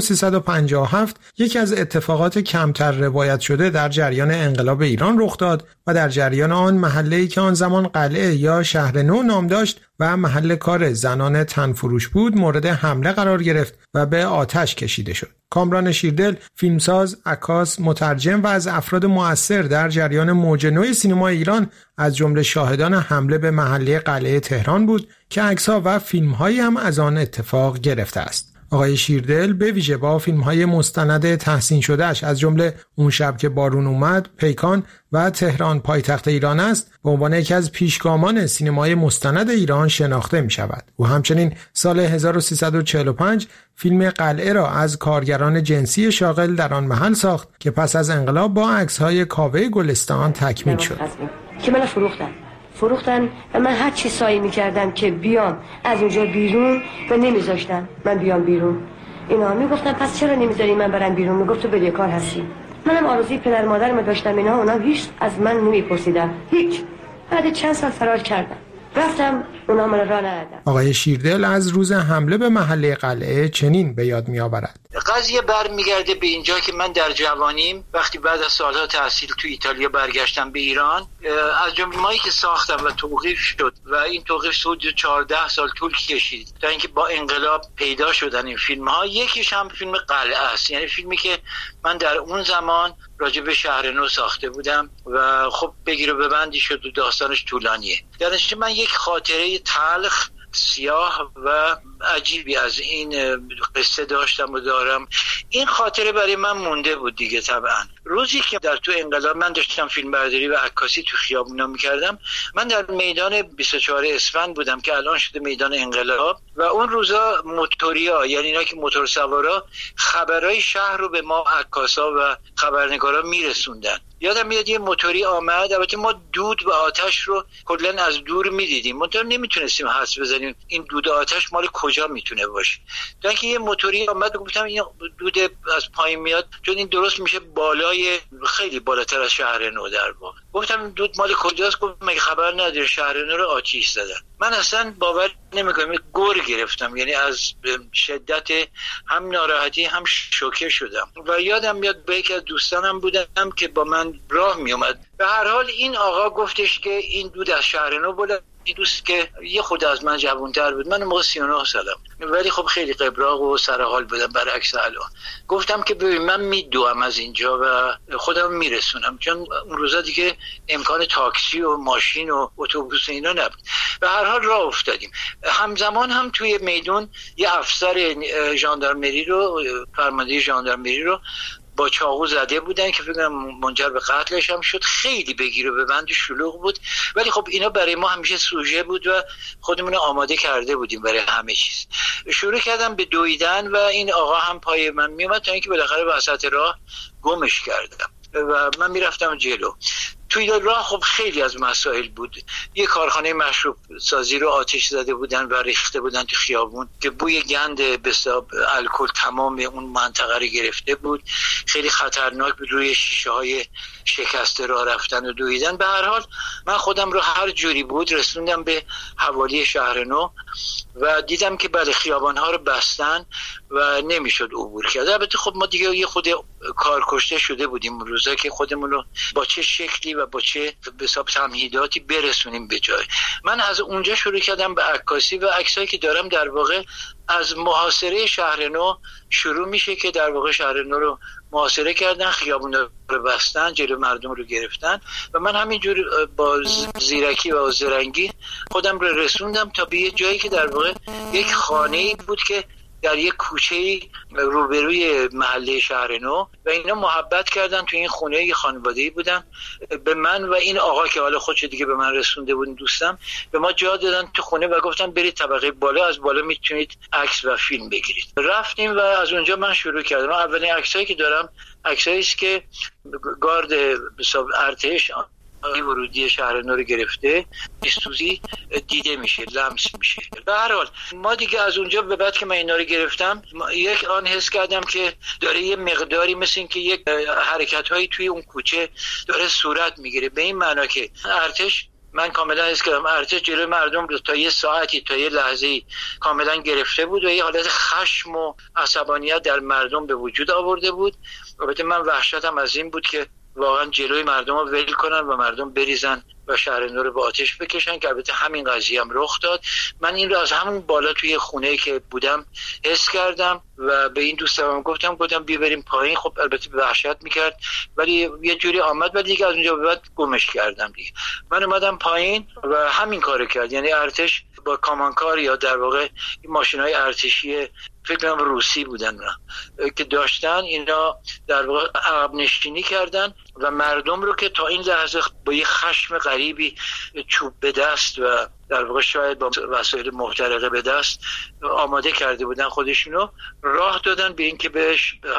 1357 یکی از اتفاقات کمتر روایت شده در جریان انقلاب ایران رخ داد و در جریان آن محله‌ای که آن زمان قلعه یا شهر نو نام داشت و محل کار زنان تنفروش بود مورد حمله قرار گرفت و به آتش کشیده شد. کامران شیردل، فیلمساز، عکاس، مترجم و از افراد مؤثر در جریان موج نو سینمای ایران از جمله شاهدان حمله به محله قلعه تهران بود که عکس‌ها و فیلم‌هایی هم از آن اتفاق گرفته است. آقای شیردل به ویژه با فیلم‌های مستند تحسین شده‌اش از جمله اون شب که بارون اومد، پیکان و تهران پایتخت ایران است به عنوان یکی از پیشگامان سینمای مستند ایران شناخته می‌شود. او همچنین سال 1345 فیلم قلعه را از کارگران جنسی شاغل در آن محل ساخت که پس از انقلاب با عکس‌های کاوه گلستان تکمیل شد. که من فروختن و من هر چی سعی می‌کردم که بیام از اونجا بیرون و نمیذاشتن من بیام بیرون. اینا میگفتن پس چرا نمیذاری من برم بیرون؟ میگفت تو بدهکار کار هستی. منم آرزوی پدر مادرم داشتم، اینا اونا هیچ از من نمیپرسیدن. هیچ. بعد چند سال فرار کردم. رفتم اونا من راه ندادن. آقای شیردل از روز حمله به محله قلعه چنین به یاد می‌آورد. قضیه برمیگرده به اینجا که من در جوانیم وقتی بعد از سالها تحصیل تو ایتالیا برگشتم به ایران، از جمله مایی که ساختم و توقیف شد و این توقیف حدود 14 سال طول کشید تا اینکه با انقلاب پیدا شدن این فیلم‌ها، یکیش هم فیلم قلعه است، یعنی فیلمی که من در اون زمان راجع به شهر نو ساخته بودم و خب بگیر و ببندی شد و داستانش طولانیه. در نتیجه من یک خاطره تلخ، سیاه و عجیبی از این قصه داشتم و دارم. این خاطره برای من مونده بود دیگه. طبعا روزی که در تو انقلاب من داشتم فیلم برداری و عکاسی تو خیابونا میکردم، من در میدان 24 اسفند بودم که الان شده میدان انقلاب و اون روزا موتوریا، یعنی اینا که موتور سوارا، خبرهای شهر رو به ما عکاسا و خبرنگارا میرسوندن. یادم میاد یه موتوری آمد، البته ما دود و آتش رو کلا از دور میدیدیم، منتها نمیتونستیم حدس بزنیم این دود و آتش مال کجا میتونه باشه. تا اینکه یه موتوری آمد و گفتم این دود از پایین میاد، چون این درست میشه بالای خیلی بالاتر از شهر نو. در واقع گفتم دود مال کجاست؟ گفت مگه خبر نداری شهر نو رو آتش زدن. من اصلا باور نمیکنم، گور گرفتم، یعنی از شدت هم ناراحتی هم شوکه شدم. و یادم میاد به یکی از دوستانم بودم که با من راه میومد. به هر حال این آقا گفتش که این دود از شهر نو بوده. این دوست که یه خود از من جوان‌تر بود، من موقع 39 سالم، ولی خب خیلی قبراق و سرحال بودم برعکس الان. گفتم که ببین من میدوام از اینجا و خودم میرسونم، چون اون روزا دیگه امکان تاکسی و ماشین و اتوبوس اینا نبود. به هر حال راه افتادیم. همزمان هم توی میدون یه افسر ژاندارمری رو، فرمانده ژاندارمری رو با چاقو زده بودن که فکر کنم منجر به قتلش هم شد. خیلی بگیر و ببند شلوغ بود، ولی خب اینا برای ما همیشه سوژه بود و خودمون آماده کرده بودیم برای همه چیز. شروع کردم به دویدن و این آقا هم پای من میومد تا اینکه بالاخره وسط راه گمش کردم و من میرفتم جلو. توی راه خب خیلی از مسائل بود. یه کارخانه مشروب سازی رو آتش زده بودن و ریخته بودن تو خیابون که بوی گند به حساب الکل تمام اون منطقه رو گرفته بود. خیلی خطرناک بود، روی شیشه های شکسته راه رفتن و دویدن. به هر حال من خودم رو هر جوری بود رسوندم به حوالی شهر نو و دیدم که بله خیابان ها رو بستن و نمیشد عبور کرد. البته خب ما دیگه یه خود کار کشته شده بودیم اون روزا که خودمون رو با چه شکلی و با چه به حساب تمهیداتی برسونیم به جای. من از اونجا شروع کردم به عکاسی و عکسایی که دارم در واقع از محاصره شهر نو شروع میشه که در واقع شهر نو رو محاصره کردن، خیابون رو بستن، جلو مردم رو گرفتن و من همینجور با زیرکی و زرنگی خودم رو رسوندم تا به یه جایی که در واقع یک خانه‌ای بود که در یک کوچه‌ای روبروی محله شهر نو و اینا محبت کردن. تو این خونه یه خانواده‌ای بودن، به من و این آقا که حالا خودش دیگه به من رسونده بود دوستم به ما جا دادن تو خونه و گفتن برید طبقه بالا، از بالا میتونید عکس و فیلم بگیرید. رفتیم و از اونجا من شروع کردم. اولین عکسایی که دارم عکسایی است که گارد ارتش ورودی شهر نو رو گرفته، سوزی دیده میشه، لمس میشه. به هر حال ما دیگه از اونجا به بعد که من اینا رو گرفتم یک آن حس کردم که داره یه مقداری مثل این که یک حرکت‌هایی توی اون کوچه داره صورت میگیره، به این معنا که ارتش، من کاملا حس کردم ارتش جلوی مردم رو تا یه ساعتی تا یه لحظه‌ای کاملا گرفته بود و یه حالت خشم و عصبانیت در مردم به وجود آورده بود. البته من وحشتم از این بود که واقعا جلوی مردم رو ول کنن و مردم بریزن و شهر نو رو به آتش بکشن که البته همین قضیه هم رخ داد. من این رو از همون بالا توی خونه که بودم حس کردم و به این دوستم گفتم بیا بریم پایین. خب البته وحشت میکرد ولی یه جوری آمد و دیگه از اونجا به بعد گمش کردم دیگه. من اومدم پایین و همین کارو کرد، یعنی ارتش با کامانکار یا در واقع این ماشین‌های ارتشی فکر کنم روسی بودن که داشتن، اینا در واقع عقب نشینی کردن و مردم رو که تا این لحظه با یه خشم غریبی چوب به دست و در واقع شاید با وسایل محترقه به دست آماده کرده بودن خودشونو، راه دادن به این که به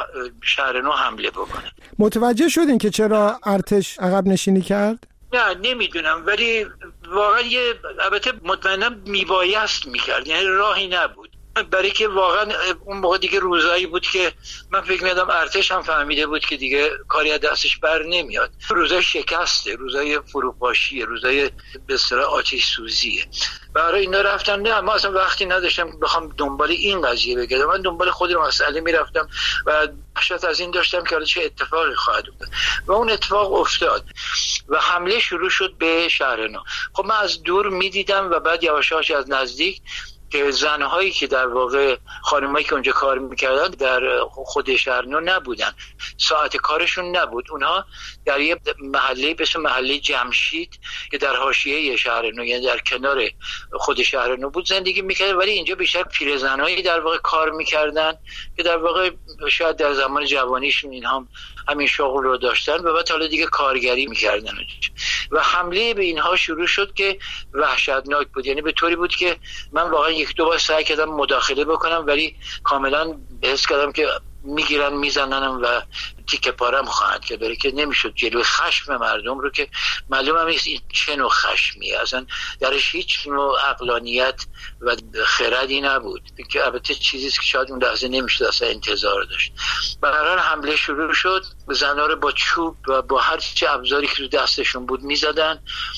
شهر نو حمله بکنن. متوجه شدین که چرا ارتش عقب نشینی کرد؟ نه نمیدونم، ولی واقعا البته مطمئنا میبایست میکرد، یعنی راهی نبود، برای که واقعا اون موقع دیگه روزایی بود که من فکر می‌کردم ارتش هم فهمیده بود که دیگه کاری از دستش بر نمیاد. روزای شکسته، روزای فروپاشیه، روزای به اصطلاح آتش سوزیه. برای اینا رفتم. نه ما اصلا وقتی نداشتم بخوام دنبال این قضیه بگردم، من دنبال خود مسئله میرفتم و وحشت از این داشتم که چه اتفاقی خواهد افتاد و اون اتفاق افتاد و حمله شروع شد به شهر نو. خب من از دور میدیدم و بعد یواش یواش از نزدیک که زنهایی که در واقع خانمایی که اونجا کار میکردن در خود شهر نو نبودن، ساعت کارشون نبود، اونها در یه محله به اسم محله جمشید که در حاشیه شهر نو یعنی در کنار خود شهر نو بود زندگی میکردن، ولی اینجا بیشتر پیرزنایی در واقع کار میکردن که در واقع شاید در زمان جوانیشون اینها همین شغل رو داشتن و بعد حالا دیگه کارگری میکردن و حمله به اینها شروع شد که وحشتناک بود. یعنی به طوری بود که من واقعا یک دو بار سعی کردم مداخله بکنم ولی کاملا حس کردم که میگیرن میزننم و تیکه پارم خواهند که برای که نمیشد جلوی خشم مردم رو که معلوم هم نیست این چه نوع خشمیه، اصلا درش هیچ نوع عقلانیت و خردی نبود که البته چیزی که شاید اون لحظه نمیشد اصلا انتظار داشت. به هر حال حمله شروع شد، زنها رو با چوب و با هر چه ابزاری که تو دستشون بود میزدن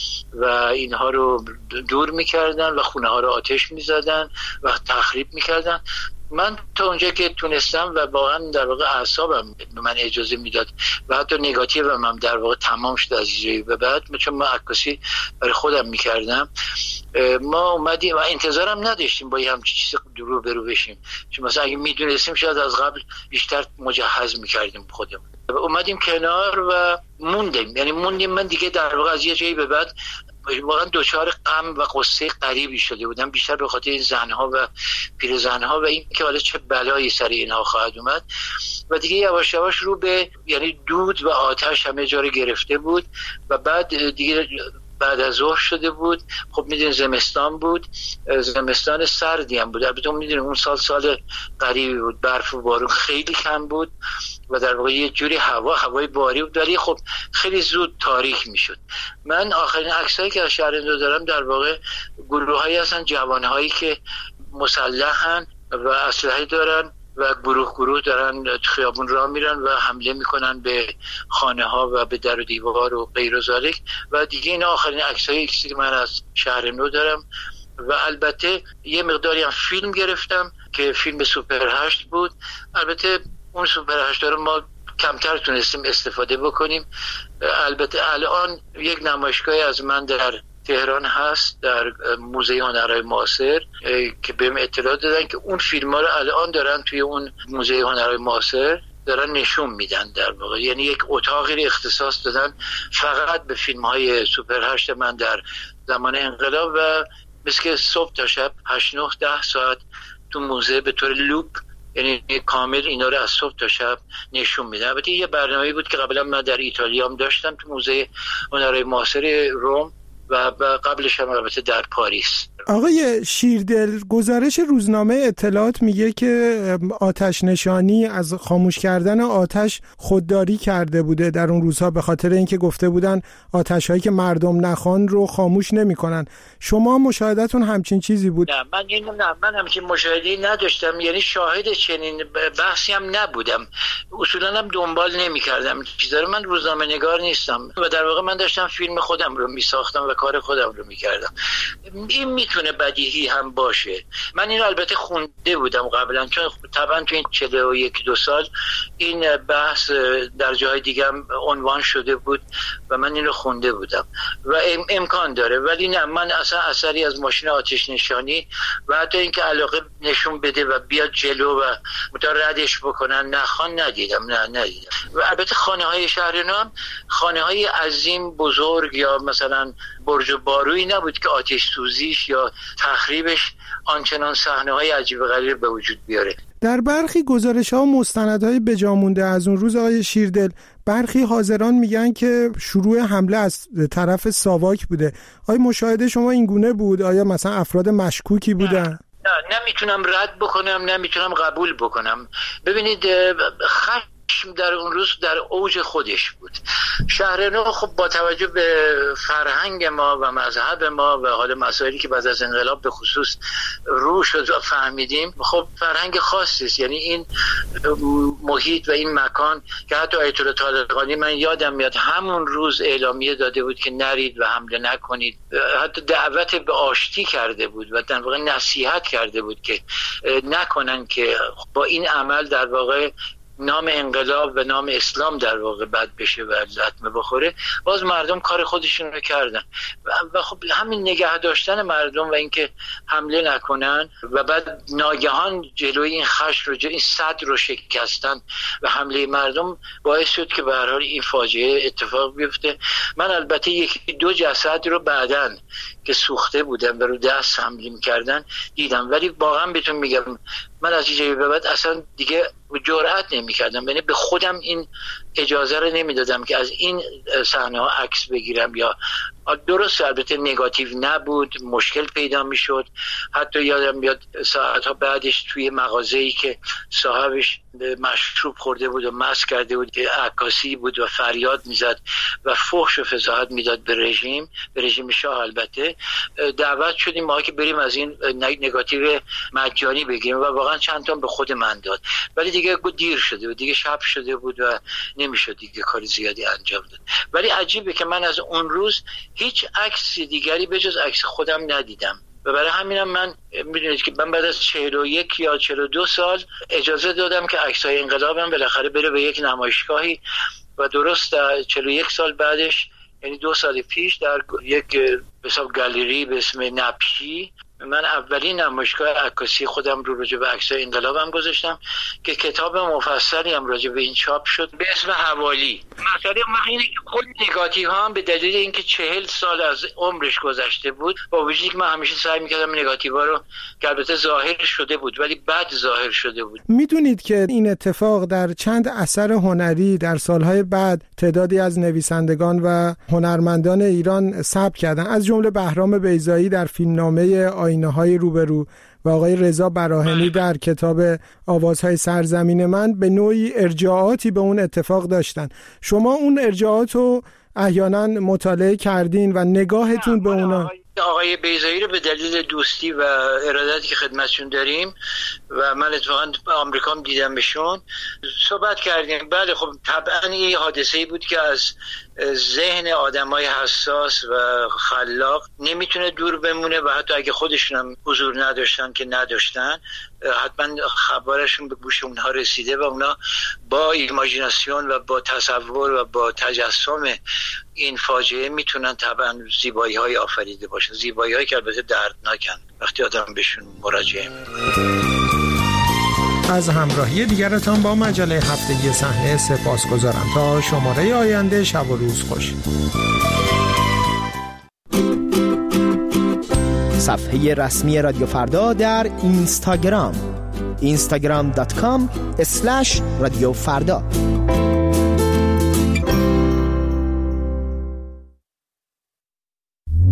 و اینها رو دور میکردن و خونه ها رو آتش میزدن و تخریب میکردن. من تا اونجا که تونستم و واقعا در واقع اعصابم به من اجازه میداد و حتی نگاتیوم هم در واقع تمام شد از اینجایی به بعد، چون من عکاسی برای خودم میکردم. ما اومدیم و انتظارم نداشتیم با یه همچین چیز رو برو بشیم، چون مثلا اگه میدونستیم شاید از قبل بیشتر مجهز میکردیم خودمون. اومدیم کنار و موندیم. من دیگه در واقع از یه جایی به بعد واقعا دوچار غم و قصه غریبی شده بودم، بیشتر به خاطر این زنها و پیرزنها و این که حالا چه بلایی سر اینها خواهد اومد و دیگه یواش یواش رو به یعنی دود و آتش همه جا رو گرفته بود و بعد دیگه بعد از ظهر شده بود. خب میدونید زمستان بود، زمستان سردی هم بود. البته میدونید اون سال غریبی بود، برف و بارون خیلی کم بود و در واقع یه جوری هوای باری بود، ولی خب خیلی زود تاریک میشد. من آخرین عکسایی که از شهرندو دارم در واقع گروه‌هایی هستن، جوانهایی که مسلحن و اسلحه دارن و گروه دارن خیابون راه میرن و حمله میکنن به خانه ها و به در و دیوار و غیر و ذالک. و دیگه این آخرین عکسایی که من از شهرندو دارم. و البته یه مقداری هم فیلم گرفتم که فیلم سوپر 8 بود. البته اون سوپر 8 رو ما کمتر تونستیم استفاده بکنیم. البته الان یک نمایشگاهی از من در تهران هست، در موزه هنرهای معاصر، که بهم اطلاع دادن که اون فیلم ها رو الان دارن توی اون موزه هنرهای معاصر دارن نشون میدن. در واقع یعنی یک اتاقی اختصاص دادن فقط به فیلم های سوپر 8 من در زمان انقلاب و مثل که صبح تا شب 8-9-10 ساعت تو موزه به طور لوپ، یعنی کامل اینا رو از صبح تا شب نشون میدن. البته یه برنامه‌ای بود که قبلا من در ایتالیا هم داشتم تو موزه هنرهای معاصر روم و قبلش هم البته در پاریس. آقای شیردل، گزارش روزنامه اطلاعات میگه که آتش نشانی از خاموش کردن آتش خودداری کرده بوده در اون روزها، به خاطر اینکه گفته بودن آتش هایی که مردم نخوان رو خاموش نمیکنن. شما مشاهدتون همچین چیزی بود؟ نه من همچین مشاهده‌ای نداشتم، یعنی شاهد چنین بحثی هم نبودم. اصولا هم دنبال نمی‌کردم چیزا رو. من روزنامه نگار نیستم و در واقع من داشتم فیلم خودم رو میساختم و کار خودم رو میکردم. این میتونه بدیهی هم باشه. من اینو البته خونده بودم قبلا، چون طبعا تو این 41-2 سال این بحث در جای دیگه هم عنوان شده بود و من اینو خونده بودم و امکان داره. ولی نه، من اصلا اثری از ماشین آتش نشانی و حتی اینکه علاقه نشون بده و بیاد جلو و ردش بکنن نخوان ندیدم. و البته خانه‌های شهرنو هم خانه‌های عظیم بزرگ یا مثلا برج و بارویی نبود که آتش سوزیش یا تخریبش آنچنان صحنه‌های عجیب و غریب به وجود بیاره. در برخی گزارش‌ها و مستندهای بجامونده از اون روز آقای شیردل، برخی حاضران میگن که شروع حمله از طرف ساواک بوده. آیا مشاهده شما این گونه بود؟ آیا مثلا افراد مشکوکی بودن؟ نه، نمیتونم رد بکنم، نمیتونم قبول بکنم. ببینید، در اون روز در اوج خودش بود. شهرنو خب با توجه به فرهنگ ما و مذهب ما و حال مسائلی که بعد از انقلاب به خصوص رو شد و فهمیدیم، خب فرهنگ خاصی است. یعنی این محیط و این مکان که حتی آیت الله طالقانی من یادم میاد همون روز اعلامیه داده بود که نرید و حمله نکنید، حتی دعوت به آشتی کرده بود و در واقع نصیحت کرده بود که نکنن، که با این عمل در واقع نام انقلاب و نام اسلام در واقع بد بشه و لطمه بخوره. باز مردم کار خودشون رو کردن و خب همین نگه داشتن مردم و اینکه حمله نکنن و بعد ناگهان جلوی این خشم رو، این صد رو شکستن و حمله مردم باعث شد که به هر حال این فاجعه اتفاق بیفته. من البته 1-2 جسد رو بعدن که سوخته بودن و رو دست حمله می‌کردن دیدم، ولی واقعا بهتون میگم من از اینجایی به بعد اصلا دیگه جرئت نمی‌کردم، یعنی به خودم این اجازه رو نمیدادم که از این صحنه‌ها عکس بگیرم. یا درست البته نگاتیو نبود، مشکل پیدا میشد. حتی یادم بیاد ساعتها بعدش توی مغازه‌ای که صاحبش مشروب خورده بود و مست کرده بود که عکاسی بود و فریاد میزد و فحش و فضاحت میداد به رژیم شاه، البته دعوت شدیم ما که بریم از این نگاتیو مجانی بگیریم و واقعا چند تا به خود من داد، ولی دیگه دیر شده بود، دیگه شب شده بود و نمیشد دیگه کاری زیادی انجام داد. ولی عجیبه که من از اون روز هیچ عکس دیگری به جز عکس خودم ندیدم و برای همینم من میدونید که من بعد از 41 یا 42 سال اجازه دادم که عکس‌های انقلابم بالاخره بره به یک نمایشگاهی و درست 41 سال بعدش، یعنی 2 سال پیش، در یک حساب گالری به اسم نپشی من اولین نمایشگاه عکاسی خودم رو راجع به عکسای انقلابم گذاشتم که کتاب مفصلی هم راجع به این چاپ شد به اسم حوالی. مسئله اینه که خود نگاتیو هم به دلیل اینکه 40 سال از عمرش گذشته بود، با وجودی که من همیشه سعی می‌کردم نگاتیوها رو که البته ظاهر شده بود ولی بد ظاهر شده بود. میدونید که این اتفاق در چند اثر هنری در سالهای بعد تعدادی از نویسندگان و هنرمندان ایران ثبت کردن، از جمله بهرام بیضایی در فیلمنامه آینه‌های روبرو و آقای رضا براهنی در کتاب آوازهای سرزمین من به نوعی ارجاعاتی به اون اتفاق داشتن. شما اون ارجاعات رو احیانا مطالعه کردین و نگاهتون به اونا؟ آقای بیضایی رو به دلیل دوستی و ارادتی که خدمتشون داریم و من اتفاقا آمریکا هم دیدمشون صحبت کردیم. بله خب طبعا این حادثه‌ای بود که از ذهن آدمای حساس و خلاق نمیتونه دور بمونه و حتی اگه خودشون هم حضور نداشتن که نداشتن، حتما خبرشون به گوش اونها رسیده و اونا با ایماجیناسیون و با تصور و با تجسم این فاجعه میتونن طبعا زیبایی های آفریده باشن، زیبایی هایی که البته دردناکن وقتی آدم بهشون مراجعه میکنه. از همراهی دیگرتان با مجله هفتگی صحنه سپاسگزارم. تا شماره آینده شب و روز خوش. صفحه رسمی رادیو فردا در اینستاگرام instagram.com/رادیو فردا